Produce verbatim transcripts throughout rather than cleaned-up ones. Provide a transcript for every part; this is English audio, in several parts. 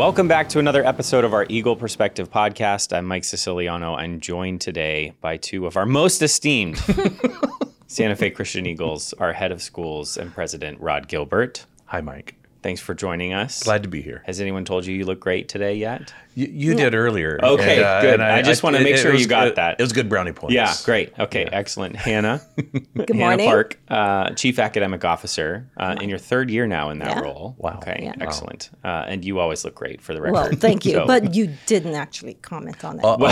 Welcome back to another episode of our Eagle Perspective podcast. I'm Mike Siciliano. I'm joined today by two of our most esteemed Santa Fe Christian Eagles, our head of schools and president, Rod Gilbert. Hi, Mike. Thanks for joining us. Glad to be here. Has anyone told you you look great today yet? You, you did earlier. Okay, and, uh, good. and I, I just want to make it, sure it was, you got it, that. It was good brownie points. Yeah, great. Okay, Yeah. excellent. Hannah. Good Hannah morning. Park, uh, Chief Academic Officer, uh, in your third year now in that Yeah. role. Wow. Okay, Yeah. excellent. Uh, and you always look great, for the record. Well, thank you. So- But you didn't actually comment on it. Uh-oh.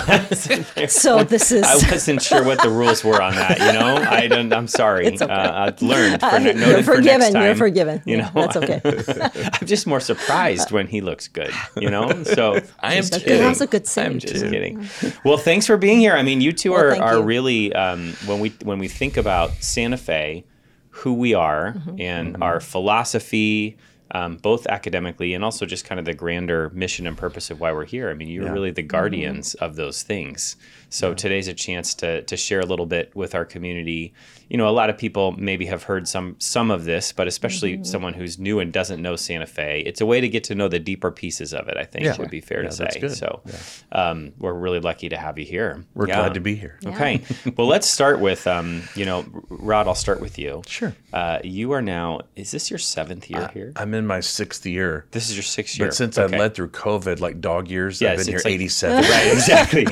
Like, so this is. I wasn't sure what the rules were on that. You know, I don't. I'm sorry. It's okay. Uh, I've learned. For, Uh, noted you're for forgiven. next time, You're forgiven. You Yeah, know, that's okay. I'm just more surprised when he looks good. You know, so I am just too. kidding. That's a good I'm saying. just kidding. Well, thanks for being here. I mean, you two Well, are thank are you. really um, when we when we think about Santa Fe, who we are, Mm-hmm. and our philosophy. Um, both academically and also just kind of the grander mission and purpose of why we're here. I mean, you're Yeah. really the guardians of those things. So today's a chance to to share a little bit with our community. You know, a lot of people maybe have heard some some of this, but especially Mm-hmm. someone who's new and doesn't know Santa Fe. It's a way to get to know the deeper pieces of it, I think, Yeah. would be fair Yeah, to that's say. good. So um, we're really lucky to have you here. We're Yeah. glad to be here. Okay. Well, let's start with, um, you know, Rod, I'll start with you. Sure. Uh, you are now, is this your seventh year here? I'm in my sixth year. This is your sixth year. But since Okay. I led through COVID, like dog years, Yes, I've been here it's like- eighty-seven. Right, exactly.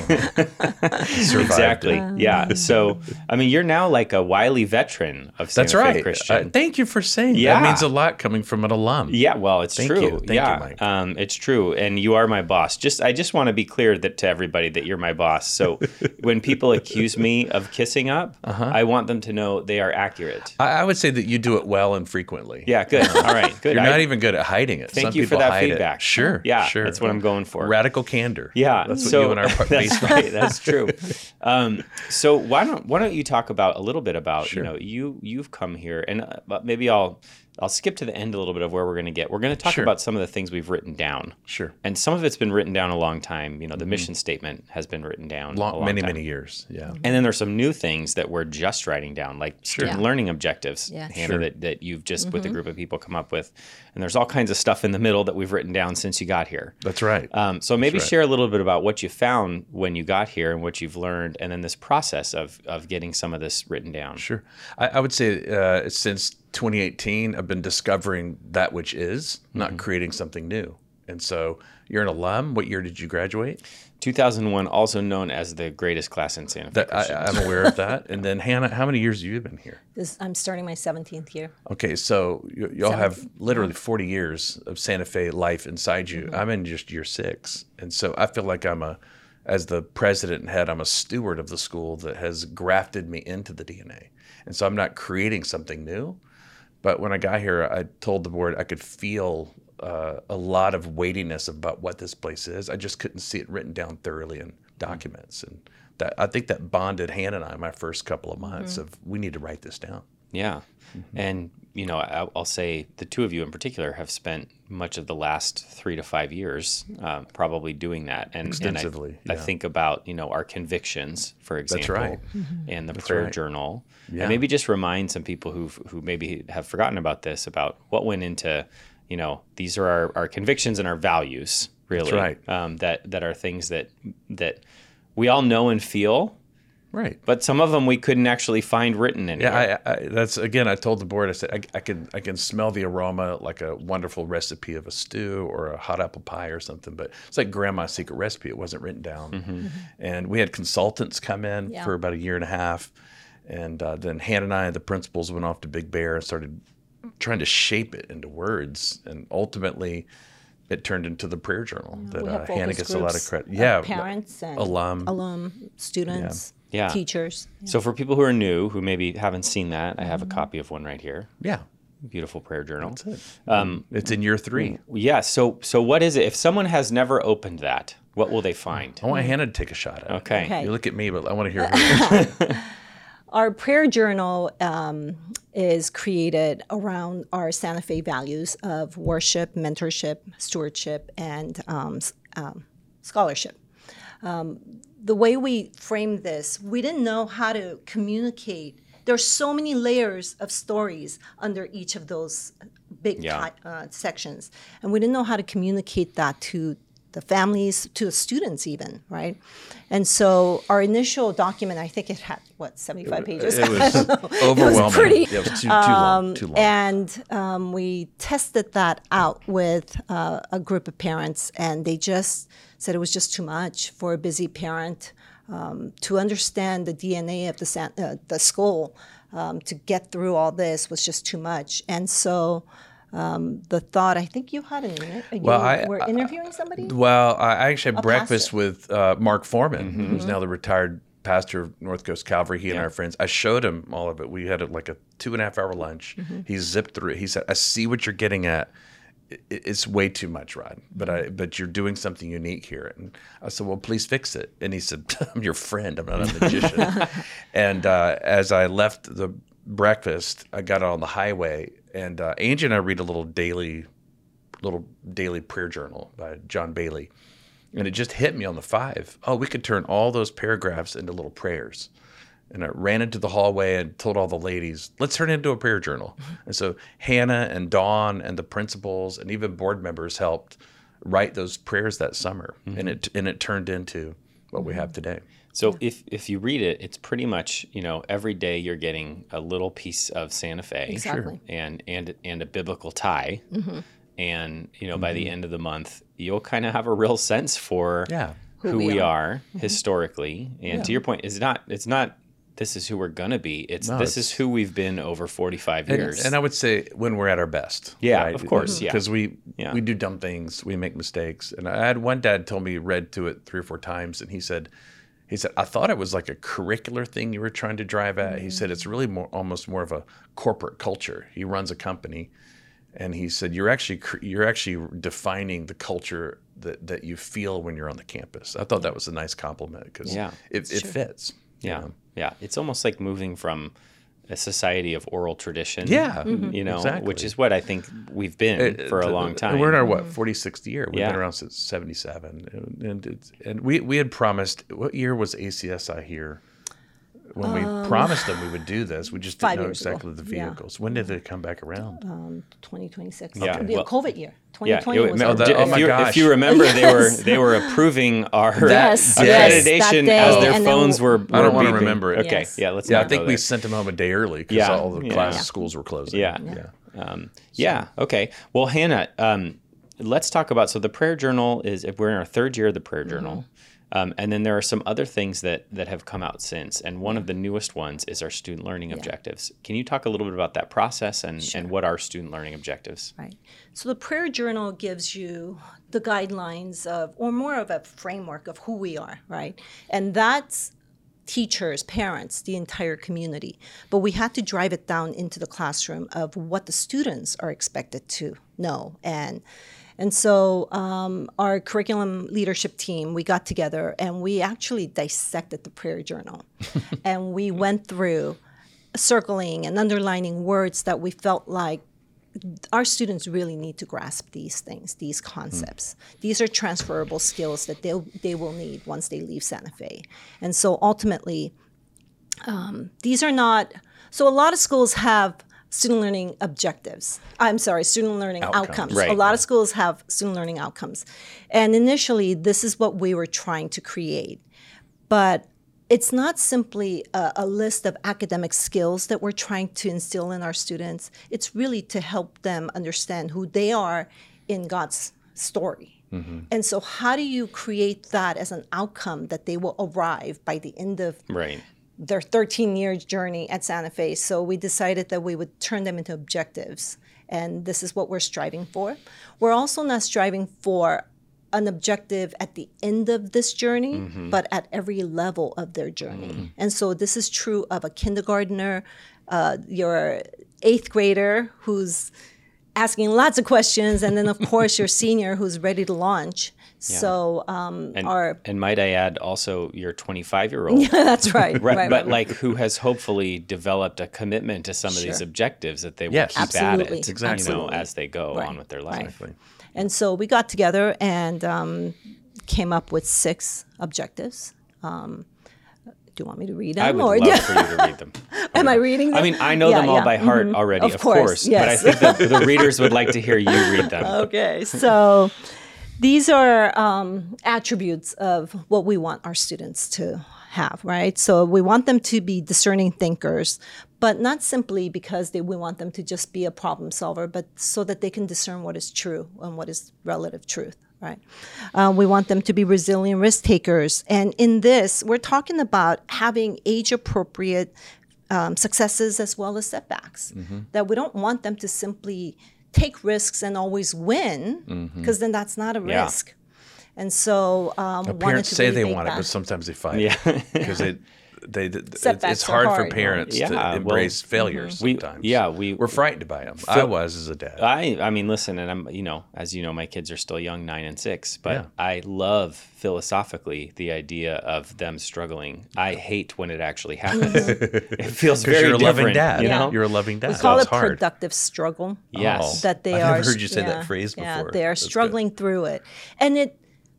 Survived exactly. it. Yeah. So, I mean, you're now like a wily veteran of Santa That's Fe right. Christian. Uh, thank you for saying Yeah. that. Means a lot coming from an alum. Yeah, well, it's Thank true. you. Thank you, yeah, Mike. Um, it's true, and you are my boss. Just, I just want to be clear that to everybody that you're my boss. So, when people accuse me of kissing up, Uh-huh. I want them to know they are accurate. I, I would say that you do it well and frequently. Yeah, good. All right, good. You're I- not even good at hiding it. Thank Some you for people that hide it. feedback. Sure. Yeah, sure. that's what I'm going for. Radical candor. Yeah, That's what so, you and our part that's based on. right. That's true. Um, so why don't why don't you talk about a little bit about Sure. you know you you've come here and uh, but maybe I'll I'll skip to the end a little bit of where we're going to get. We're going to talk Sure. about some of the things we've written down. Sure. And some of it's been written down a long time. You know, the mission statement has been written down a Long, long many, time. many years. Yeah. And then there's some new things that we're just writing down, like student Yeah. learning objectives, Yeah. Hannah, Sure. that, that you've just with a group of people come up with. And there's all kinds of stuff in the middle that we've written down since you got here. That's right. Um, so maybe right. share a little bit about what you found when you got here and what you've learned, and then this process of of getting some of this written down. Sure. I, I would say uh, since twenty eighteen, I've been discovering that which is, not Mm-hmm. creating something new. And so you're an alum. What year did you graduate? two thousand one, also known as the greatest class in Santa Fe. That Christian. I, I'm aware of that. And then Hannah, how many years have you been here? This, I'm starting my seventeenth year. Okay, so you, y'all have Seventeen. literally forty years of Santa Fe life inside you. Mm-hmm. I'm in just year six, and so I feel like I'm a, as the president and head, I'm a steward of the school that has grafted me into the D N A, and so I'm not creating something new. But when I got here, I told the board I could feel uh, a lot of weightiness about what this place is. I just couldn't see it written down thoroughly in documents, and that I think that bonded Hannah and I my first couple of months of we need to write this down. Yeah. And, you know, I, I'll say the two of you in particular have spent much of the last three to five years uh, probably doing that. And, Extensively, and I, I yeah. think about, you know, our convictions, for example, right. and the prayer right. journal. Yeah. And maybe just remind some people who who maybe have forgotten about this, about what went into, you know, these are our, our convictions and our values, really. right. Um, that, that are things that that we all know and feel, Right. but some of them we couldn't actually find written anywhere. Yeah, I, I, that's again. I told the board. I said I, I can I can smell the aroma like a wonderful recipe of a stew or a hot apple pie or something. But it's like grandma's secret recipe. It wasn't written down. Mm-hmm. And we had consultants come in Yeah. for about a year and a half, and uh, then Hannah and I, the principals, went off to Big Bear and started trying to shape it into words. And ultimately, it turned into the prayer journal that We uh, have Hannah focus gets a lot of groups credit. of Yeah, parents and alum. alum, students, Yeah. teachers. So for people who are new, who maybe haven't seen that, I have a copy of one right here. Yeah, Beautiful prayer journal. that's it. Um, It's in year three. yeah. So so what is it? If someone has never opened that, what will they find? I want Hannah to take a shot at it. Okay. Okay. You look at me, but I want to hear her. Our prayer journal um, is created around our Santa Fe values of worship, mentorship, stewardship, and um, s- um, scholarship. Um, the way we framed this, we didn't know how to communicate. There's so many layers of stories under each of those big Yeah. ti- uh, sections, and we didn't know how to communicate that to the families, to the students even, right? And so our initial document, I think it had, what, seventy-five pages? It was It overwhelming. was pretty. Yeah, it was too, too long. Too long. And um, we tested that out with uh, a group of parents, and they just said it was just too much for a busy parent um, to understand the D N A of the san- uh, the school. Um, to get through all this was just too much, and so um, the thought. I think you had an inter- you Well, I- were interviewing somebody. Well, I actually had A breakfast pastor. with uh, Mark Foreman, Mm-hmm. who's now the retired pastor of North Coast Calvary. He and our friends. I showed him all of it. We had a, like a two and a half hour lunch. Mm-hmm. He zipped through it. He said, "I see what you're getting at. It- It's way too much, Rod. But I, but you're doing something unique here." And I said, "Well, please fix it." And he said, "I'm your friend. I'm not a magician." And uh, as I left the breakfast, I got out on the highway, and uh, Angie and I read a little daily, little daily prayer journal by John Bailey, and it just hit me on the five. Oh, we could turn all those paragraphs into little prayers. And I ran into the hallway and told all the ladies, let's turn it into a prayer journal. And so Hannah and Dawn and the principals and even board members helped write those prayers that summer. And it and it turned into what we have today. So if if you read it, it's pretty much, you know, every day you're getting a little piece of Santa Fe. Exactly. And and and a biblical tie. And, you know, by the end of the month, you'll kind of have a real sense for Yeah. who, Who we we are. are, historically. And to your point, it's not it's not this is who we're gonna be. It's No, this it's- is who we've been over forty-five And, years. and I would say when we're at our best. Yeah, of course, yeah. Because we Yeah. we do dumb things, we make mistakes. And I had one dad told me, read to it three or four times, and he said, he said, I thought it was like a curricular thing you were trying to drive at. He said it's really more almost more of a corporate culture. He runs a company, and he said you're actually cr- you're actually defining the culture that, that you feel when you're on the campus. I thought that was a nice compliment because Yeah. it, it fits. you yeah. know? Yeah. It's almost like moving from a society of oral tradition. Yeah, You know, exactly. which is what I think we've been Uh, for a the- long time. We're in our what forty-sixth year. We've Yeah. been around since seventy-seven, and and, it's, and we we had promised. What year was A C S I here? When we promised them we would do this, we just five didn't know years ago. exactly the Yeah. vehicles. When did they come back around? twenty twenty-six. Yeah. It'll be Well- a COVID year. Yeah, twenty twenty it- was no, our- that- if, oh my you, if gosh. you remember, they were Yes. they were approving our Yes, yes, accreditation that as day, their and then phones were. I don't were want to beeping. remember it. Okay, Yes. yeah, let's. Yeah, not I think go we there. sent them home a day early because Yeah, all the yeah. class Yeah. schools were closing. Yeah. yeah. Um, yeah. Okay. Well, Hannah, um, let's talk about. So the prayer journal is. We're in our third year of the prayer journal, um, and then there are some other things that that have come out since. And one of the newest ones is our student learning objectives. Can you talk a little bit about that process and and what are student learning objectives? Right. So the prayer journal gives you the guidelines of, or more of a framework of who we are, right? And that's teachers, parents, the entire community. But we had to drive it down into the classroom of what the students are expected to know. And and so um, our curriculum leadership team, we got together and we actually dissected the prayer journal. And we went through circling and underlining words that we felt like our students really need to grasp these things, these concepts. These are transferable skills that they they will need once they leave Santa Fe. And so ultimately, um, these are not, so a lot of schools have student learning objectives. I'm sorry, student learning Outcomes. outcomes. Right. A lot of schools have student learning outcomes. And initially, this is what we were trying to create. But it's not simply a, a list of academic skills that we're trying to instill in our students. It's really to help them understand who they are in God's story. And so how do you create that as an outcome that they will arrive by the end of Right. their thirteen-year journey at Santa Fe? So we decided that we would turn them into objectives. And this is what we're striving for. We're also not striving for an objective at the end of this journey, but at every level of their journey. And so this is true of a kindergartner, uh, your eighth grader who's asking lots of questions, and then of course your senior who's ready to launch. So um, And, our and might I add also your twenty-five-year-old. that's right, Right, right, but right. like who has hopefully developed a commitment to some of these Sure. objectives that they will Yes. keep Absolutely. at it, Exactly. you know, Absolutely. as they go Right. on with their Right. life. And so we got together and um, came up with six objectives. Um, do you want me to read them? I would or- love for you to read them. Am I reading them? I mean, I know Yeah, them all yeah. by heart Mhm. already, Of of, course, course. But I yes. think the, the readers would like to hear you read them. Okay, so these are um, attributes of what we want our students to have, right? So we want them to be discerning thinkers, but not simply because they, we want them to just be a problem solver, but so that they can discern what is true and what is relative truth, right? Uh, we want them to be resilient risk takers. And in this, we're talking about having age-appropriate um, successes as well as setbacks, that we don't want them to simply take risks and always win, because then that's not a Yeah. risk. And so um, wanted Parents to say really they make want it, that. but sometimes they fight Yeah. because they, they, they it's, Setbacks it's are hard, for hard, right? parents Yeah, to well, embrace failures we- sometimes. yeah, we- we're frightened by them. I was as a dad. I, I mean, listen, and I'm, you know, as you know, my kids are still young, nine and six, but Yeah. I love philosophically the idea of them struggling. I hate when it actually happens. It feels Because very you're a loving different, dad. you Yeah. know? You're a loving dad. We call It's it hard. productive struggle. Yes. That they I've are. never heard you say that yeah, phrase Yeah, before. they are That's good. struggling through it, and it.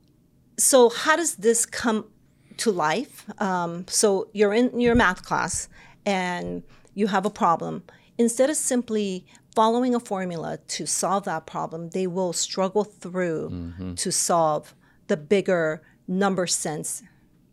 So how does this come to life? Um, so you're in your math class and you have a problem. Instead of simply following a formula to solve that problem, they will struggle through Mm-hmm. to solve the bigger number sense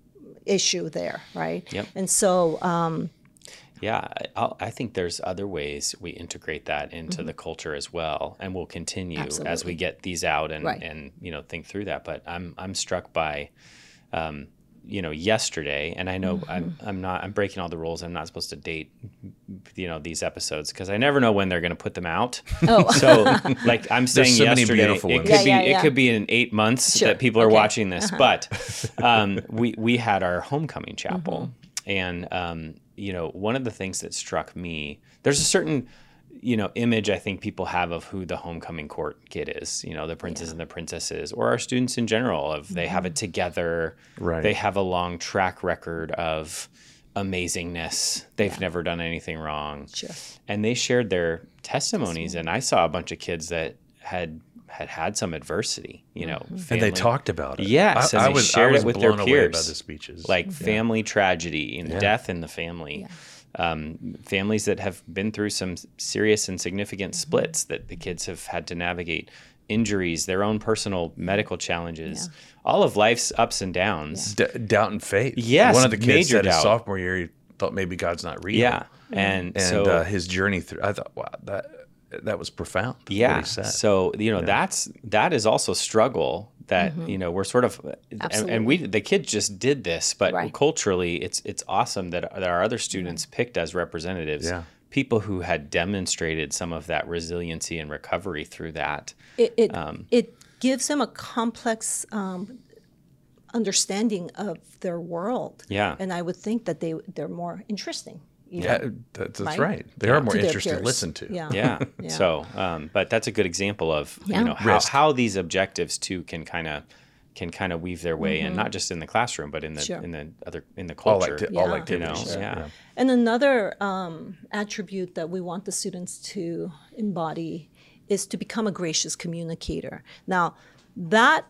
issue there, right? Yep. And so. Um, Yeah, I, I'll, I think there's other ways we integrate that into the culture as well, and we'll continue as Absolutely. we get these out and, Right. and you know think through that. But I'm I'm struck by, um, you know, yesterday, and I know I'm I'm not I'm breaking all the rules. I'm not supposed to date, you know, these episodes because I never know when they're going to put them out. Oh. So like I'm saying so many yesterday, beautiful it ones. could Yeah, be yeah, it yeah. could be in eight months Sure. that people are Okay. watching this, but um, we we had our homecoming chapel, and um, you know, one of the things that struck me, there's a certain, you know, image I think people have of who the homecoming court kid is, you know, the princes and the princesses, or our students in general, of they have it together. Right. They have a long track record of amazingness. They've never done anything wrong. Sure. And they shared their testimonies, and I saw a bunch of kids that had had had some adversity, you know, And family, they talked about it. Yes, I, and I they was, shared I was it with their blown away by peers. the speeches. like family tragedy and death in the family. Um, families that have been through some serious and significant splits that the kids have had to navigate, injuries, their own personal medical challenges, all of life's ups and downs. D- doubt and faith. Yes, one of the kids major said his doubt. sophomore year he thought maybe God's not real. Yeah. And, and so uh, his journey through. I thought, wow, that that was profound. what yeah. he said. So, you know, that's that is also struggle that, you know, we're sort of and, and we the kids just did this, but Right. culturally it's it's awesome that, that our other students picked as representatives Yeah. people who had demonstrated some of that resiliency and recovery through that. It it, Um, it gives them a complex um, understanding of their world. Yeah. And I would think that they they're more interesting. even, Yeah, that, that's right? right. They are more to their interesting to peers. listen to. Yeah. Yeah. Yeah. So, um, but that's a good example of Yeah. you know how, Risk. how these objectives too can kind of can kind of weave their way in, not just in the classroom, but in the Mm-hmm. Sure. in the other in the All, culture. acti- all Yeah. activities. You know, yeah. And another um, attribute that we want the students to embody is to become a gracious communicator. Now, that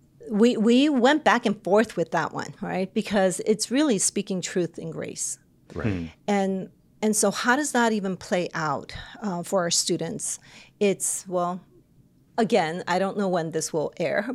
we we went back and forth with that one, right? Because it's really speaking truth in grace. Right. And and so how does that even play out uh, for our students? It's, well, again, I don't know when this will air,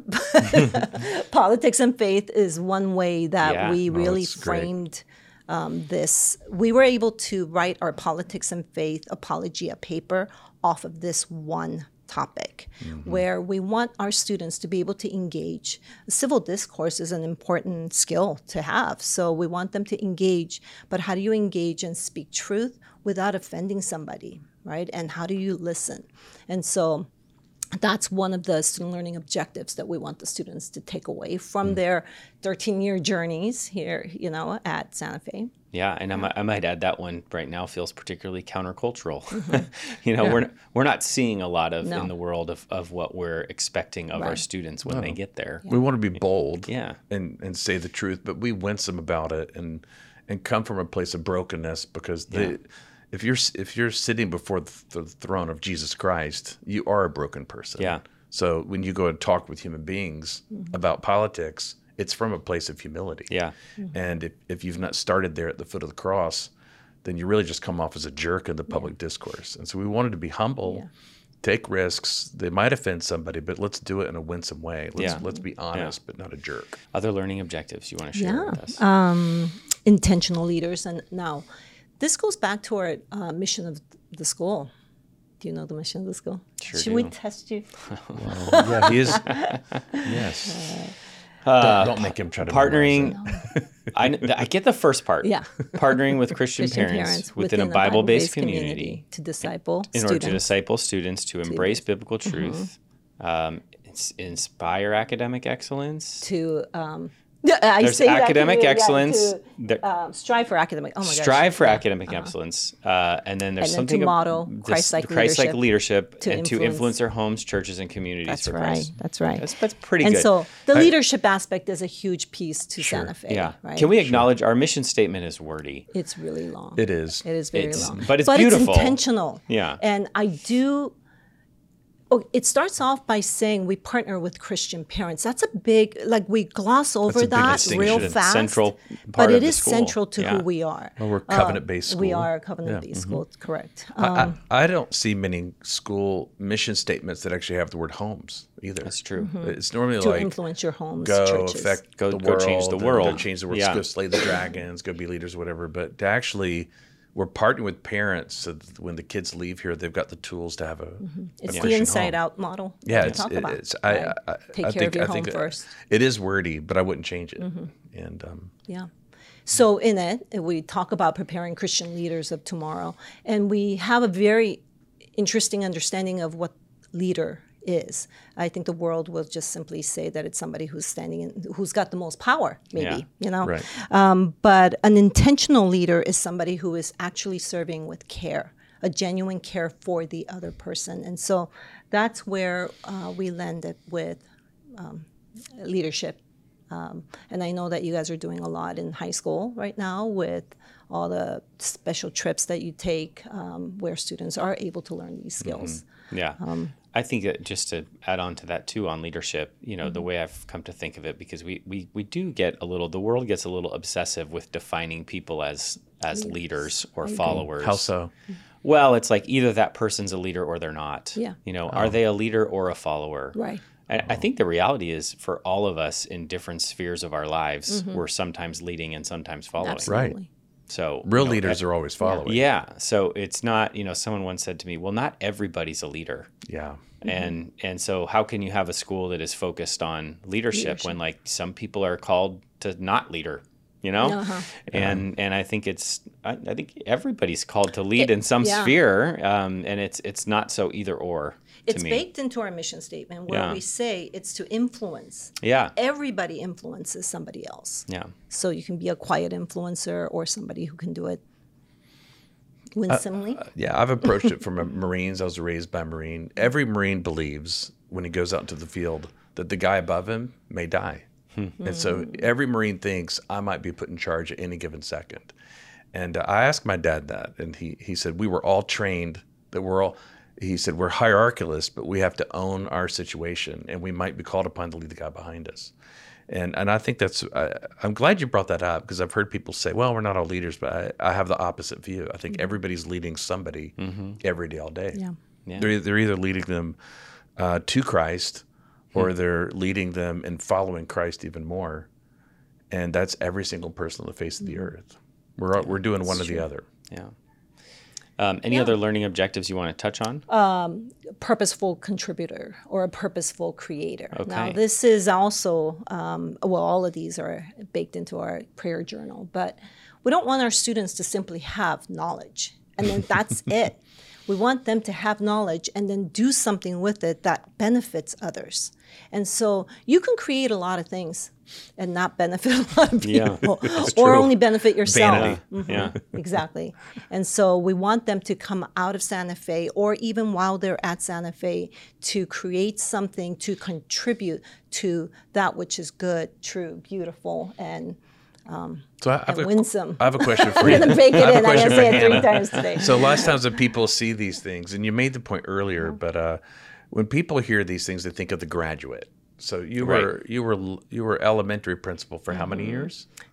but politics and faith is one way that Yeah. we Oh, really that's great. framed um, this. We were able to write our politics and faith apologia paper off of this one topic, where we want our students to be able to engage. Civil discourse is an important skill to have. So we want them to engage, but how do you engage and speak truth without offending somebody, right? And how do you listen? And so that's one of the student learning objectives that we want the students to take away from their thirteen-year journeys here, you know, at Santa Fe. Yeah, and I might, I might add that one right now feels particularly countercultural. you know, we're we're not seeing a lot of No. in the world of, of what we're expecting of our Right. students when they get there. We want to be bold Yeah. and, and say the truth, but we winsome about it and and come from a place of brokenness because the, if you're if you're sitting before the, the throne of Jesus Christ, you are a broken person. Yeah. So when you go and talk with human beings about politics, it's from a place of humility. Yeah. And if, if you've not started there at the foot of the cross, then you really just come off as a jerk in the public discourse. And so we wanted to be humble, Yeah. take risks. They might offend somebody, but let's do it in a winsome way. Let's Yeah. let's be honest, but not a jerk. Other learning objectives you want to share Yeah. with us? Um, intentional leaders. And now, this goes back to our uh, mission of the school. Do you know the mission of the school? Sure Should we do. test you? Yeah, he is. Yes. don't, don't make him try to Partnering. memorize it. I, I get the first part. Yeah. Partnering with Christian, Christian parents, parents within, a the Bible-based community, to disciple in order students. to disciple students to embrace biblical truth, um, ins- inspire academic excellence. to um, I There's say that to academic you, yeah, excellence. to, There- um, strive for academic. Oh my gosh. strive for Yeah. academic excellence, uh, and then there's And then to something ab- model this Christ-like Christ-like leadership, to and to influence- influence their homes, churches, and communities That's for right. Christ. That's right. That's that's pretty and good. so the leadership aspect is a huge piece to Santa Fe. yeah. Right? Can we acknowledge our mission statement is wordy? It's really long. It is. It is very It's- long. but it's beautiful. intentional. Yeah. And I do. Oh, it starts off by saying we partner with Christian parents. That's a big, like we gloss over a big that real distinction. fast. Central but part it of the is school. central to Yeah. who we are. Well, we're covenant-based We school. are a covenant-based Mm-hmm. school, correct? I, Um, I, I don't see many school mission statements that actually have the word homes either. That's true. It's normally Mm-hmm. to like influence your homes, go churches. affect Go- the go world, change the and world. go change the world, Yeah. go slay the dragons, go be leaders, whatever. But to actually, we're partnering with parents so that when the kids leave here, they've got the tools to have a. It's a the Christian inside home. out model. Yeah, that we it's, talk it- about. it's I, right? I, I Take I care think, of your I home think first. It is wordy, but I wouldn't change it. Mm-hmm. And um, Yeah. So in it, we talk about preparing Christian leaders of tomorrow, and we have a very interesting understanding of what leader is. I think the world will just simply say that it's somebody who's standing in, who's got the most power, maybe, Yeah. you know. Right. Um, but an intentional leader is somebody who is actually serving with care, a genuine care for the other person, and so that's where uh, we landed with um, leadership. Um, and I know that you guys are doing a lot in high school right now with all the special trips that you take um, where students are able to learn these skills. Yeah. Um, I think that just to add on to that too on leadership, you know, Mm-hmm. the way I've come to think of it, because we, we, we do get a little, the world gets a little obsessive with defining people as as leaders or followers. how so? Well, it's like either that person's a leader or they're not. Yeah. You know, are they a leader or a follower? Right. I, I think the reality is for all of us in different spheres of our lives, Mm-hmm. we're sometimes leading and sometimes following. Absolutely. So Real you know, leaders are always following. Yeah. So it's not, you know, someone once said to me, well, not everybody's a leader. Yeah. And and so how can you have a school that is focused on leadership, when like some people are called to not leader, you know? Uh-huh. And and I think it's I, I think everybody's called to lead in some yeah. sphere, um, and it's it's not so either or to It's me. baked into our mission statement where Yeah. we say it's to influence. Yeah. Everybody influences somebody else. Yeah. So you can be a quiet influencer or somebody who can do it winsomely. Yeah, I've approached it from a Marines. I was raised by a Marine. Every Marine believes when he goes out into the field that the guy above him may die. And so every Marine thinks I might be put in charge at any given second. And uh, I asked my dad that, and he, he said, we were all trained that we're all, he said, we're hierarchalists, but we have to own our situation, and we might be called upon to lead the guy behind us. And and I think that's, I, I'm glad you brought that up, because I've heard people say, well, we're not all leaders, but I, I have the opposite view. I think everybody's leading somebody every day, all day. Yeah. Yeah. They're, they're either leading them uh, to Christ, or they're leading them and following Christ even more. And that's every single person on the face of the earth. We're all, we're doing one or the other. Yeah. Um, any other learning objectives you want to touch on? Purposeful contributor or a purposeful creator. Now, Okay. this is also, um, well, all of these are baked into our prayer journal, but we don't want our students to simply have knowledge and then that's it. We want them to have knowledge and then do something with it that benefits others. And so you can create a lot of things and not benefit a lot of Yeah, people, that's or true. only benefit yourself. Vanity. Mhm, Yeah. exactly. And so we want them to come out of Santa Fe, or even while they're at Santa Fe, to create something to contribute to that which is good, true, beautiful, and So I I have, a, winsome. I have a question for you. I'm gonna bake it I have a in. I'm question gonna for say it three Hannah. times today. So a lot of times when people see these things, and you made the point earlier, but uh, when people hear these things, they think of the graduate. So you Right. were you were you were elementary principal for how many years?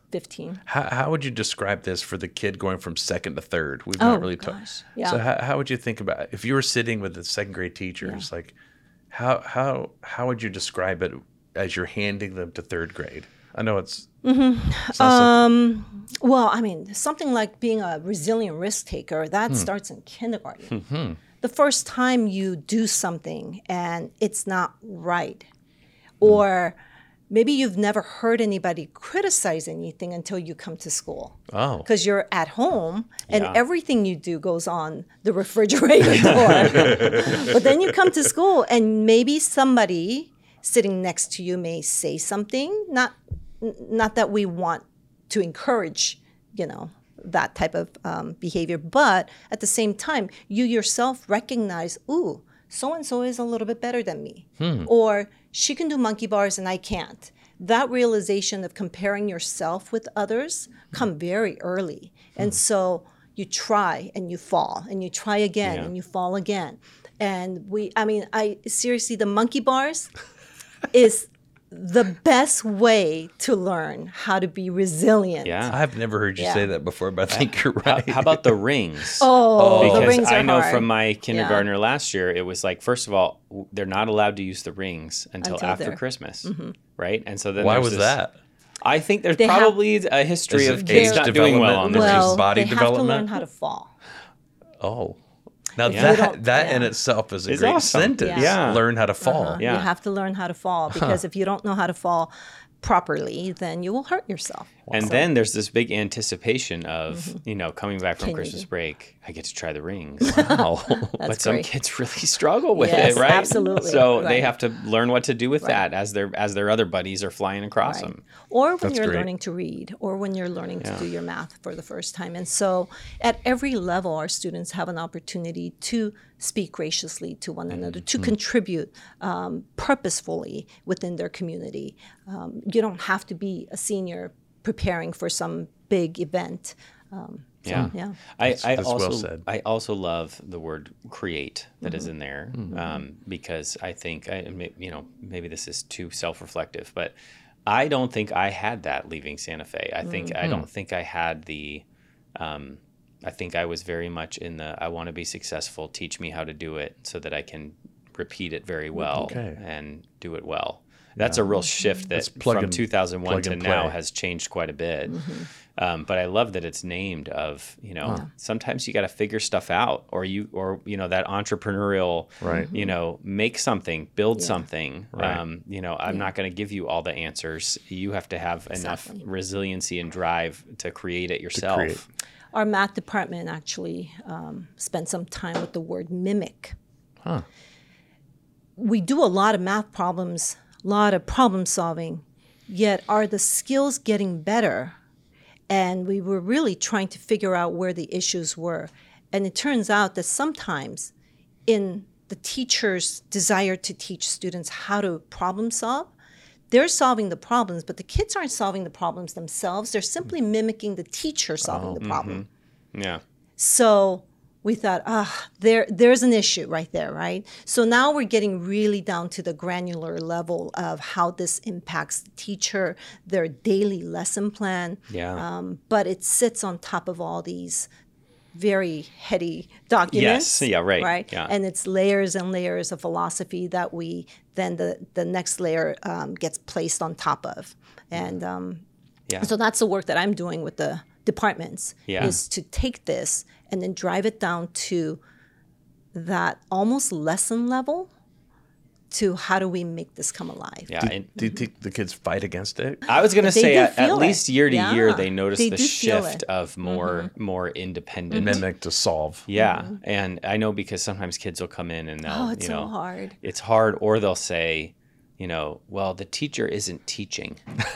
fifteen. How, how would you describe this for the kid going from second to third? We've Oh, not really talked. gosh. Yeah. So how, how would you think about it? If you were sitting with the second grade teachers, like how how how would you describe it as you're handing them to third grade? I know it's, Mm-hmm. it's not something- Um, well, I mean, something like being a resilient risk taker, Hmm. that starts in kindergarten. Mm-hmm. The first time you do something and it's not right, Hmm. or maybe you've never heard anybody criticize anything until you come to school. Oh. Because you're at home and Yeah. everything you do goes on the refrigerator door. But then you come to school and maybe somebody sitting next to you may say something, not n- not that we want to encourage, you know, that type of um, behavior, but at the same time, you yourself recognize, ooh, so-and-so is a little bit better than me. Or she can do monkey bars and I can't. That realization of comparing yourself with others come very early. And so you try and you fall and you try again Yeah. and you fall again. And we, I mean, I seriously, the monkey bars is the best way to learn how to be resilient. Yeah. I've never heard you Yeah. say that before, but I think you're How, right. how about the rings? Oh, the Because rings are I know hard. from my kindergartner last year, it was like, first of all, w- they're not allowed to use the rings until, Until after they're- Christmas, right? And so then Why there's was this- that? I think there's They have- probably a history Is of it kids age not doing well development? on this. Well, well, body they have to learn development? how to fall. Oh. Now Yeah. that that in Yeah. itself is a It's great awesome. sentence. Yeah. Learn how to fall. Uh-huh. Yeah. You have to learn how to fall because if you don't know how to fall properly, then you will hurt yourself. And So- then there's this big anticipation of, you know, coming back from Can you Christmas do- break, I get to try the rings. Wow. But some great. kids really struggle with Yes, it, right? absolutely. So they Right. have to learn what to do with that as their as their other buddies are flying across Right. them. Or when That's you're great. learning to read, or when you're learning Yeah. to do your math for the first time. And so at every level, our students have an opportunity to speak graciously to one another, to contribute um, purposefully within their community. Um, you don't have to be a senior preparing for some big event. Um, so, Yeah. yeah. I, I that's well also said. I also love the word create that is Mm-hmm. in there Mm-hmm. um, because I think I may- you know maybe this is too self-reflective, but I don't think I had that leaving Santa Fe. I think Mm-hmm. I don't think I had the um, I think I was very much in the I want to be successful. Teach me how to do it so that I can repeat it very well Okay. and do it well. That's a real shift that That's plug from and- two thousand one plug to and now play. has changed quite a bit. Mm-hmm. Um, but I love that it's named of, you know, sometimes you got to figure stuff out or you, or, you know, that entrepreneurial, Right. you know, make something, build Yeah. something. Right. Um, you know, I'm not going to give you all the answers. You have to have enough Exactly. resiliency and drive to create it yourself. create. Our math department actually um, spent some time with the word mimic. Huh. We do a lot of math problems, a lot of problem solving, yet are the skills getting better? And we were really trying to figure out where the issues were. And it turns out that sometimes in the teacher's desire to teach students how to problem solve, they're solving the problems, but the kids aren't solving the problems themselves. They're simply mimicking the teacher solving the problem. Yeah. So we thought, ah, there, there's an issue right there, right? So now we're getting really down to the granular level of how this impacts the teacher, their daily lesson plan. Yeah. Um, but it sits on top of all these very heady documents. Yes, yeah, right, Right. yeah. And it's layers and layers of philosophy that we then the the next layer um, gets placed on top of, and um, Yeah. so that's the work that I'm doing with the departments. Yeah. Is to take this and then drive it down to that almost lesson level. To how do we make this come alive? Yeah. Do, And do you think the kids fight against it? I was going to They say do at, at feel least it. year to year, Yeah. they notice They the do feel shift it. of more, more independent. Mimic to solve. Yeah. And I know because sometimes kids will come in and they'll, Oh, it's you know, so hard. it's hard, or they'll say, you know, well, the teacher isn't teaching.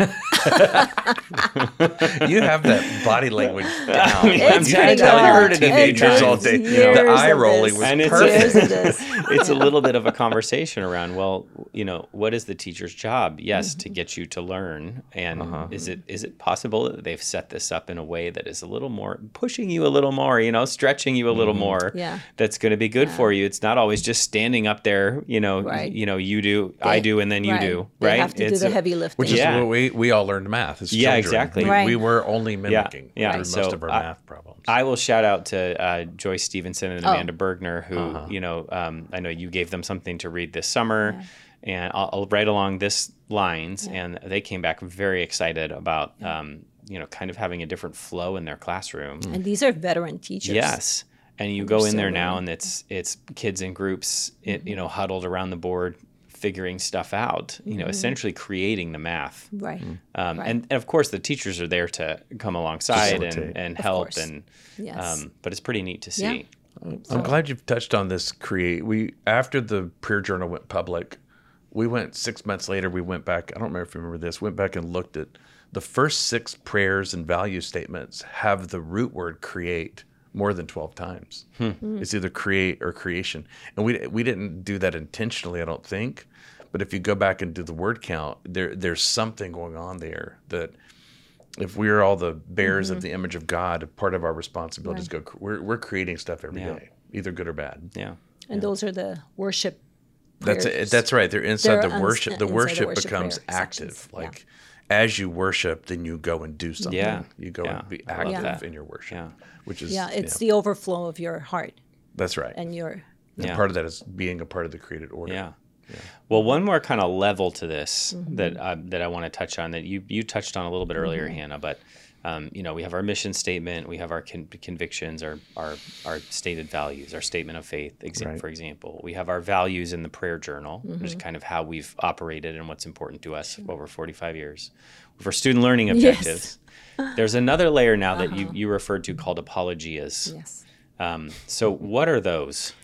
You have that body language down. I mean, It's I'm pretty telling you, I've heard it good. a few It's teenagers times. all day. years The eye of rolling this. was And it's perfect. Years of this. It's a little bit of a conversation around, well, you know, what is the teacher's job? Yes, Mm-hmm. to get you to learn. And Uh-huh. is it is it possible that they've set this up in a way that is a little more pushing you a little more, you know, stretching you a little more? Yeah. That's going to be good for you. It's not always just standing up there, you know, Right. you know, you do, I do, and than you Right. do, They right? have to It's do the a- heavy lifting. Which is Yeah. what we, we all learned math as Yeah, children. exactly. We, Right. we were only mimicking yeah. through most So, of our uh, math problems. I will shout out to uh, Joyce Stevenson and Oh. Amanda Bergner, who, Uh-huh. you know, um, I know you gave them something to read this summer, and I'll, I'll right along this lines, and they came back very excited about, um, you know, kind of having a different flow in their classroom. And these are veteran teachers. Yes. And you go in there so now, learning. and it's it's kids in groups, it, you know, huddled around the board, figuring stuff out. You know, essentially creating the math. Right. Um, Right. and, and of course, the teachers are there to come alongside and, Facilitate. and Of help, course. and Yes. um, but it's pretty neat to see. Yeah. I'm glad you've touched on this. Create we after the Prayer Journal went public, we went six months later. We went back. I don't remember if you remember this. Went back and looked at the first six prayers and value statements have the root word create more than twelve times. Hmm. It's either create or creation, and we we didn't do that intentionally, I don't think. But if you go back and do the word count, there there's something going on there that. If we're all the bearers Mm-hmm. of the image of God, part of our responsibility is go. We're we're creating stuff every day, Yeah. either good or bad. Yeah. And those are the worship. That's prayers. it. That's right. They're inside They're the uns- worship. The inside the worship, worship becomes prayer active. sections. Yeah. Like as you worship, then you go and do something. Yeah. You go Yeah. and be I love active that. in your worship. Yeah. Which is Yeah, it's yeah, the overflow of your heart that's right. and your. And Yeah. part of that is being a part of the created order. Yeah. Well, one more kind of level to this Mm-hmm. that uh, that I want to touch on that you you touched on a little bit earlier, Hannah. But um, you know, we have our mission statement, we have our con- convictions, our our our stated values, our statement of faith. Exa- Right. For example, we have our values in the prayer journal, which Mm-hmm. is kind of how we've operated and what's important to us over forty-five years. For student learning objectives, there's another layer now that you you referred to called apologias. Yes. Um, so, what are those?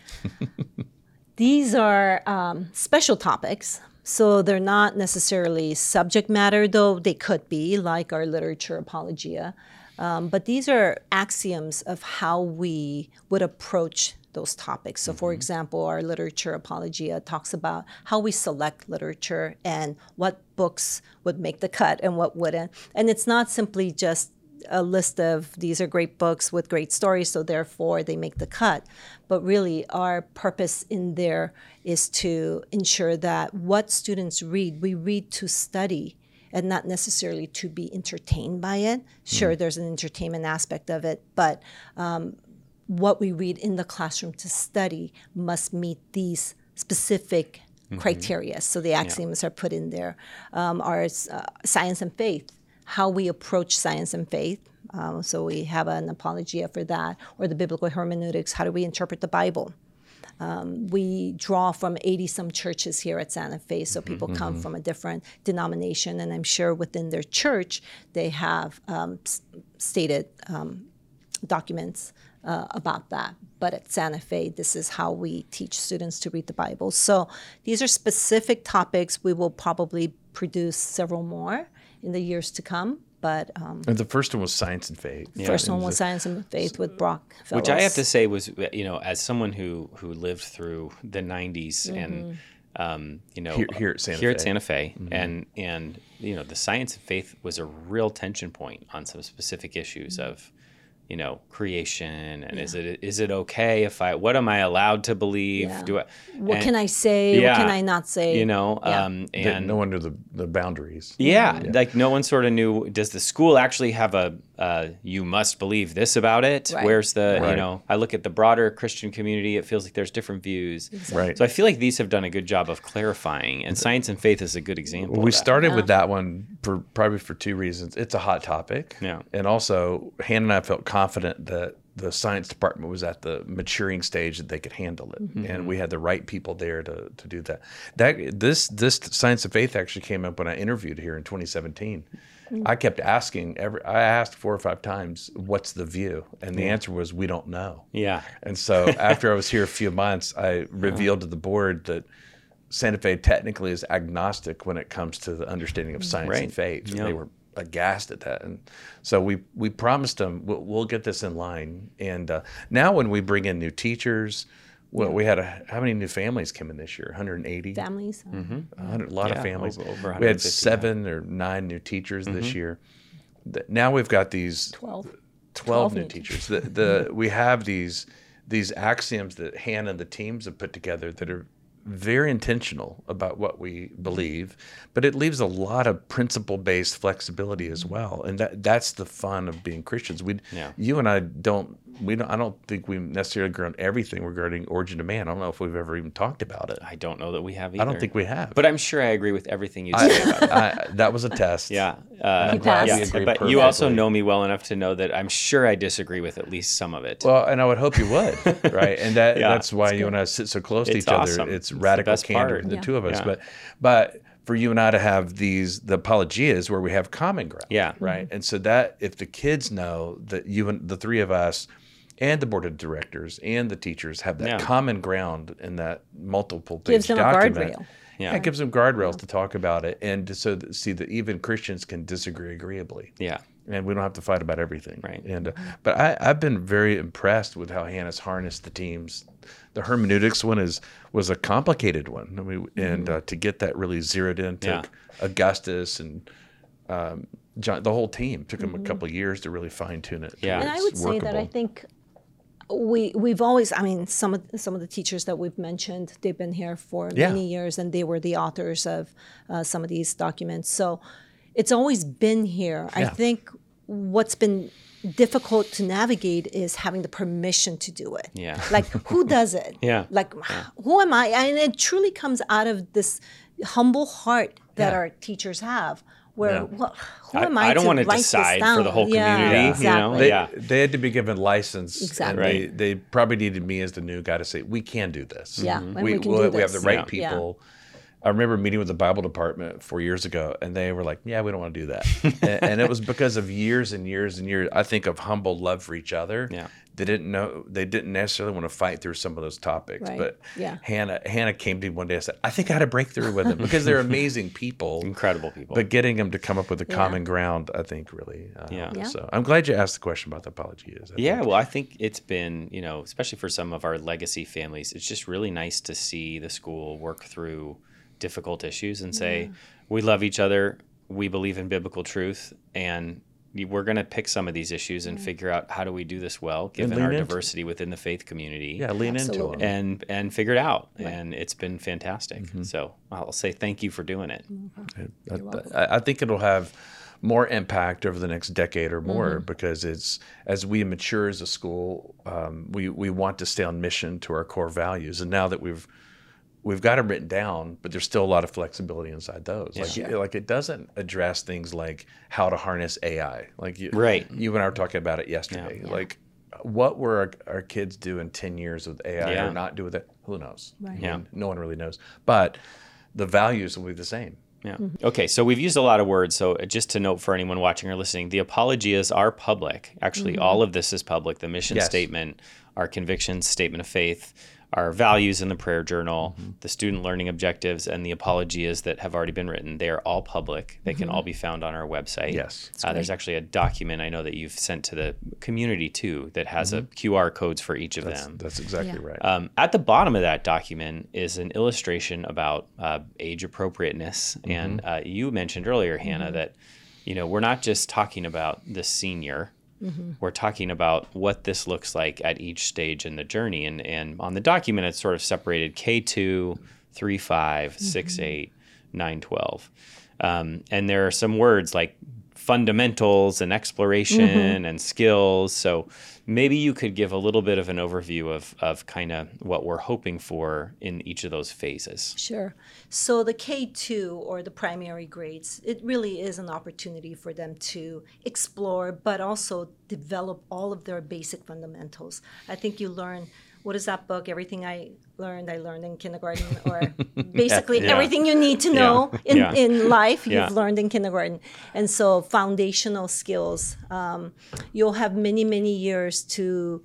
These are um, special topics. So they're not necessarily subject matter, though they could be, like our literature apologia. Um, but these are axioms of how we would approach those topics. So, for example, our literature apologia talks about how we select literature and what books would make the cut and what wouldn't. And it's not simply just a list of these are great books with great stories, so therefore they make the cut. But really, our purpose in there is to ensure that what students read, we read to study and not necessarily to be entertained by it. Sure, there's an entertainment aspect of it, but um, what we read in the classroom to study must meet these specific criteria. So the axioms are put in there. Um, our uh, science and faith, how we approach science and faith. Um, so we have an apologia for that, or the biblical hermeneutics. How do we interpret the Bible? Um, we draw from eighty some churches here at Santa Fe, so people come from a different denomination, and I'm sure within their church they have um, s- stated um, documents uh, about that. But at Santa Fe, this is how we teach students to read the Bible. So these are specific topics. We will probably produce several more in the years to come. But um, And the first one was science and faith. first one was Science and Faith with Brock Fellows. Which I have to say was, you know, as someone who who lived through the nineties and, um, you know, Here- here at Santa here at Fe. Santa Fe, and and you know, the science and faith was a real tension point on some specific issues of, you know, creation and is it is it okay if I what am I allowed to believe? Yeah. Do I? What and, can I say? yeah, What can I not say? You know, Yeah. um, That and no one knew the, the boundaries. yeah, like no one sort of knew. Does the school actually have a uh, you must believe this about it? Right. Where's the you Right. know? I look at the broader Christian community. It feels like there's different views. Right. So I feel like these have done a good job of clarifying, and science and faith is a good example. Well, of we that. started with that one for probably for two reasons. It's a hot topic. Yeah. And also, Hannah and I felt confident that the science department was at the maturing stage that they could handle it. And we had the right people there to, to do that. That this this science of faith actually came up when I interviewed here in twenty seventeen. I kept asking every I asked four or five times, what's the view? And the answer was we don't know. Yeah. And so after I was here a few months, I revealed to the board that Santa Fe technically is agnostic when it comes to the understanding of science Right. and faith. And Yeah. they were aghast at that. And so we we promised them we'll, we'll get this in line. And uh, now when we bring in new teachers, well, we had a, how many new families came in this year? one hundred eighty? Families. A hundred- a lot Yeah, of families. over- over we one hundred had fifty, seven or nine new teachers this year. Th- Now we've got these twelve. twelve, twelve new new teachers. The, the we have these these axioms that Hannah and the teams have put together that are very intentional about what we believe, but it leaves a lot of principle-based flexibility as well, and that that's the fun of being Christians. We, Yeah. you and I don't, we don't, I don't think we necessarily agree on everything regarding origin of man. I don't know if we've ever even talked about it. I don't know that we have either. I don't think we have. But I'm sure I agree with everything you I, say about it. I, that was a test. Yeah. Uh, He passed. yeah. We agree But you also perfectly. know me well enough to know that I'm sure I disagree with at least some of it. Well, and I would hope you would, right? And that Yeah, that's why you and I sit so close to It's each awesome. other. It's It's the radical best candor, part. the Yeah. two of us. Yeah. But but for you and I to have these the apologias where we have common ground. Yeah. Right. And so that if the kids know that you and the three of us and the board of directors and the teachers have that Yeah. common ground in that multiple page Gives them a document. guardrail. Yeah. It gives them guardrails to talk about it and to, so that, see that even Christians can disagree agreeably. Yeah. And we don't have to fight about everything. Right. And uh, but I, I've been very impressed with how Hannah's harnessed the teams. The hermeneutics one is was a complicated one. I mean, and uh, to get that really zeroed in took Yeah. Augustus and um, John, the whole team took them a couple of years to really fine tune it. to Yeah. where And I it's would say that I workable. think we we've always I mean some of some of the teachers that we've mentioned, they've been here for Yeah. many years and they were the authors of uh, some of these documents. So it's always been here. I Yeah. think what's been difficult to navigate is having the permission to do it. Yeah. Like who does it? Yeah. Like who am I? And it truly comes out of this humble heart that Yeah. our teachers have. Where Yeah. well, who I- am I, I don't to wanna write this decide for the down? whole Yeah, community, you know? exactly. They, Yeah. they had to be given license. Exactly. And they, they probably needed me as the new guy to say, we can do this. Yeah, and we, we can we'll- do we have the this. right Yeah. people. I remember meeting with the Bible department four years ago, and they were like, yeah, we don't want to do that. and, and it was because of years and years and years, I think, of humble love for each other. Yeah. They didn't know, they didn't necessarily want to fight through some of those topics. Right. But Yeah. Hannah, Hannah came to me one day and said, I think I had a breakthrough with them because they're amazing people. Incredible people. But getting them to come up with a Yeah. common ground, I think, really. Uh, Yeah. Yeah. So I'm glad you asked the question about the apologies. I Yeah, think. well, I think it's been, you know, especially for some of our legacy families, it's just really nice to see the school work through difficult issues and say, we love each other, we believe in biblical truth, and we're going to pick some of these issues and figure out how do we do this well, given lean our into it. diversity within the faith community. Yeah, lean into Absolutely. them. And and figure it out, and it's been fantastic. So I'll say thank you for doing it. I, I think it'll have more impact over the next decade or more because it's as we mature as a school, um, we we want to stay on mission to our core values. And now that we've we've got them written down, but there's still a lot of flexibility inside those. Like, Yeah. you- like it doesn't address things like how to harness A I. Like you, Right. you and I were talking about it yesterday. Yeah. Like what will our, our kids do in ten years with A I Yeah. or not do with it? Who knows? Right. Yeah. I mean, no one really knows. But the values will be the same. Yeah. Okay. So we've used a lot of words. So just to note for anyone watching or listening, the apologias are public. Actually, all of this is public. The mission Yes. statement, our convictions, statement of faith, our values in the prayer journal, the student learning objectives, and the apologias that have already been written. They are all public. They can all be found on our website. Yes. Uh, there's actually a document I know that you've sent to the community too that has a Q R codes for each of That's, them. that's exactly Yeah. right. Um, at the bottom of that document is an illustration about uh, age appropriateness, and uh, you mentioned earlier, Hannah, that you know we're not just talking about the senior. We're talking about what this looks like at each stage in the journey, and and on the document it's sort of separated K two, three, five, six, eight, nine, twelve, um, and there are some words like fundamentals and exploration and skills. So maybe you could give a little bit of an overview of, of kind of what we're hoping for in each of those phases. Sure. So the K two or the primary grades, it really is an opportunity for them to explore, but also develop all of their basic fundamentals. I think you learn, what is that book? Everything I learned, I learned in kindergarten, or basically Yeah. everything you need to know in, Yeah. in life, you've Yeah. learned in kindergarten. And so foundational skills, um, you'll have many, many years to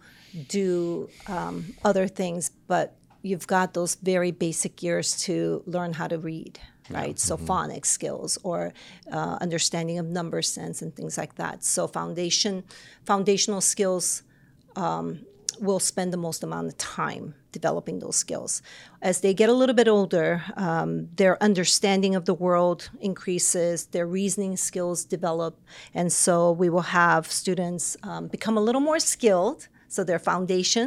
do um, other things, but you've got those very basic years to learn how to read, right? So phonics skills or uh, understanding of number sense and things like that. So foundation, foundational skills um, will spend the most amount of time developing those skills. As they get a little bit older, um, their understanding of the world increases, their reasoning skills develop, and so we will have students um, become a little more skilled, so their foundation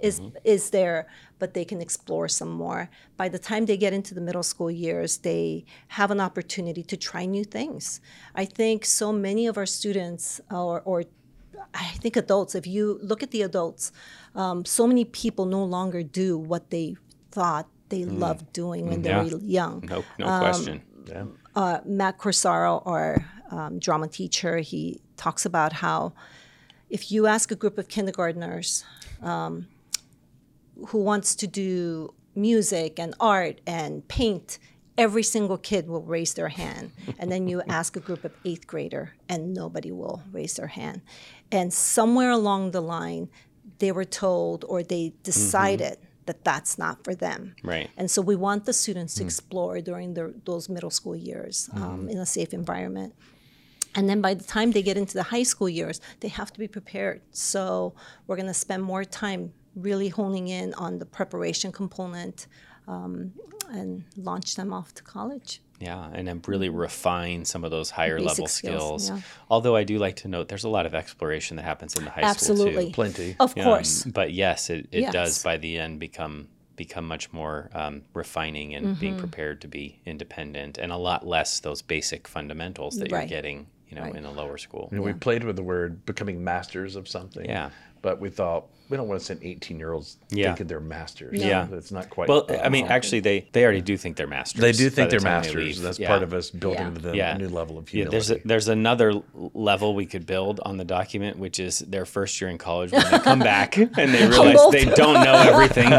is mm-hmm. is there, but they can explore some more. By the time they get into the middle school years, they have an opportunity to try new things. I think so many of our students, or, or I think adults, if you look at the adults, um, so many people no longer do what they thought they mm. loved doing when yeah. they were young. No, no um, question. Yeah. Uh, Matt Corsaro, our um, drama teacher, he talks about how if you ask a group of kindergartners um, who wants to do music and art and paint, every single kid will raise their hand. And then you ask a group of eighth grader and nobody will raise their hand. And somewhere along the line, they were told or they decided mm-hmm. that that's not for them. Right. And so we want the students to explore during their, those middle school years um, mm-hmm. in a safe environment. And then by the time they get into the high school years, they have to be prepared. So we're going to spend more time really honing in on the preparation component um, and launch them off to college. Yeah, and then really refine some of those higher Basic level skills, skills. yeah. Although I do like to note there's a lot of exploration that happens in the high Absolutely. school too. Plenty. Of Um, course. but yes, it, it Yes. does by the end become become much more um, refining and Mm-hmm. being prepared to be independent, and a lot less those basic fundamentals that Right. you're getting, you know, Right. in a lower school. You know, we played with the word becoming masters of something. Yeah. But we thought we don't want to send eighteen-year-olds Yeah. thinking they're masters. No. Yeah. It's not quite. Well, uh, I mean, actually, they, they already do think they're masters. they do by think the they're time they masters. leave. That's Yeah. part of us building Yeah. to them Yeah. a new level of Yeah, humility. there's a, there's another l- level we could build on the document, which is their first year in college when they come back and they realize Humbled. they don't know everything.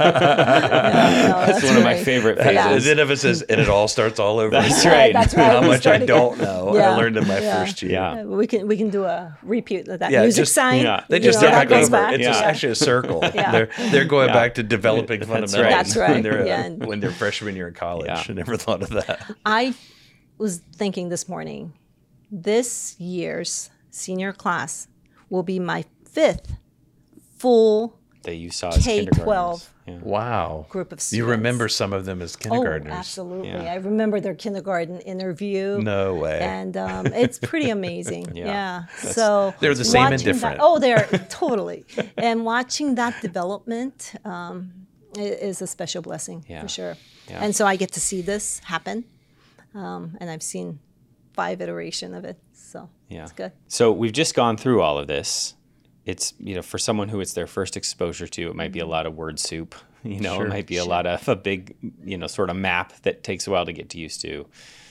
That's It's one of my favorite And phases. then if it says, and it all starts all over. That's again. right. That's right. How We much I start don't again. know, Yeah. I learned in my Yeah. first year. Yeah. Uh, we can we can do a repeat of that Yeah, music just- sign. yeah. They you just know, start that back goes over. back. It's Yeah. just actually a circle. Yeah. They're they're going Yeah. back to developing That's fundamentals. right. That's right. When they're, Yeah, and- when they're freshman year in college. Yeah. I never thought of that. I was thinking this morning, this year's senior class will be my fifth full that you saw as K twelve kindergartnens. Yeah. Wow. group of You students. remember some of them as kindergartners. Oh, absolutely. Yeah. I remember their kindergarten interview. No way. And um, it's pretty amazing. Yeah. yeah. So They're the same and watching that- different. oh, they're totally. And watching that development um, i- is a special blessing Yeah. for sure. Yeah. And so I get to see this happen. Um, and I've seen five iteration of it. So Yeah. it's good. So we've just gone through all of this. It's, you know, for someone who it's their first exposure to, it might be a lot of word soup. You know, Sure. it might be a lot of a big, you know, sort of map that takes a while to get used to.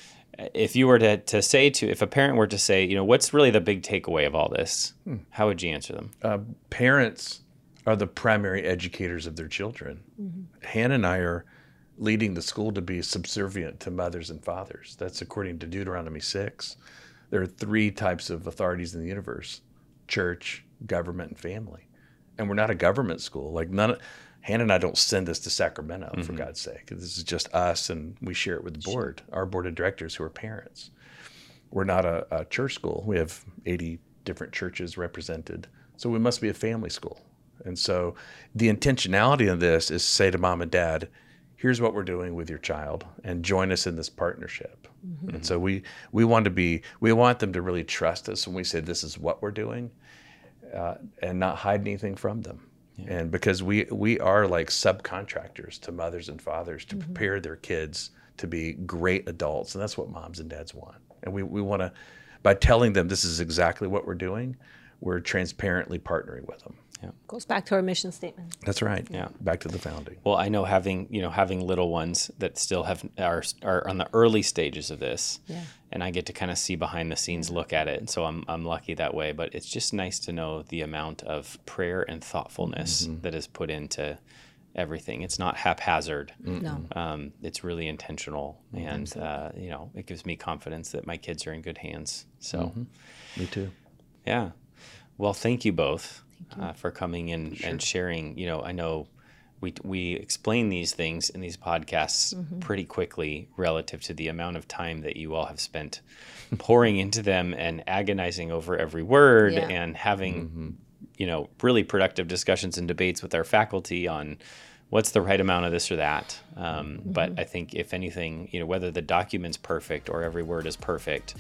If you were to, to say to, if a parent were to say, you know, what's really the big takeaway of all this? Hmm. How would you answer them? uh, parents are the primary educators of their children. Hannah and I are leading the school to be subservient to mothers and fathers. That's according to Deuteronomy six. There are three types of authorities in the universe: church, government, and family. And we're not a government school. Like none of, Hannah and I don't send this to Sacramento, for God's sake. This is just us, and we share it with the board, our board of directors who are parents. We're not a, a church school. We have eighty different churches represented. So we must be a family school. And so the intentionality of this is to say to mom and dad, here's what we're doing with your child, and join us in this partnership. Mm-hmm. And so we, we want to be, we want them to really trust us when we say this is what we're doing, uh, and not hide anything from them. Yeah. And because we, we are like subcontractors to mothers and fathers to mm-hmm. prepare their kids to be great adults. And that's what moms and dads want. And we, we want to, by telling them this is exactly what we're doing, we're transparently partnering with them. Yeah. Goes back to our mission statement. That's right. Yeah. Back to the founding. Well, I know having, you know, having little ones that still have are, are on the early stages of this, Yeah. and I get to kind of see behind the scenes look at it. And so I'm, I'm lucky that way, but it's just nice to know the amount of prayer and thoughtfulness Mm-hmm. that is put into everything. It's not haphazard. No. Um, it's really intentional. And, uh, you know, it gives me confidence that my kids are in good hands. So, Mm-hmm. Me too. yeah. Well, thank you both uh, for coming in Sure. and sharing. You know, I know we we explain these things in these podcasts Mm-hmm. pretty quickly relative to the amount of time that you all have spent pouring into them and agonizing over every word Yeah. and having, you know, really productive discussions and debates with our faculty on what's the right amount of this or that. Um, Mm-hmm. But I think if anything, you know, whether the document's perfect or every word is perfect,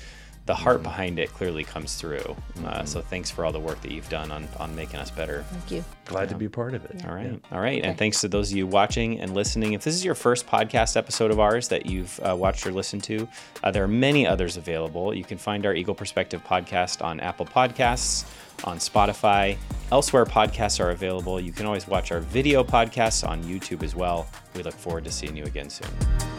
the heart behind it clearly comes through. Uh, so thanks for all the work that you've done on, on making us better. Thank you. Glad to be part of it. All right. All right. And thanks to those of you watching and listening. If this is your first podcast episode of ours that you've uh, watched or listened to, uh, there are many others available. You can find our Eagle Perspective podcast on Apple Podcasts, on Spotify. Elsewhere podcasts are available. You can always watch our video podcasts on YouTube as well. We look forward to seeing you again soon.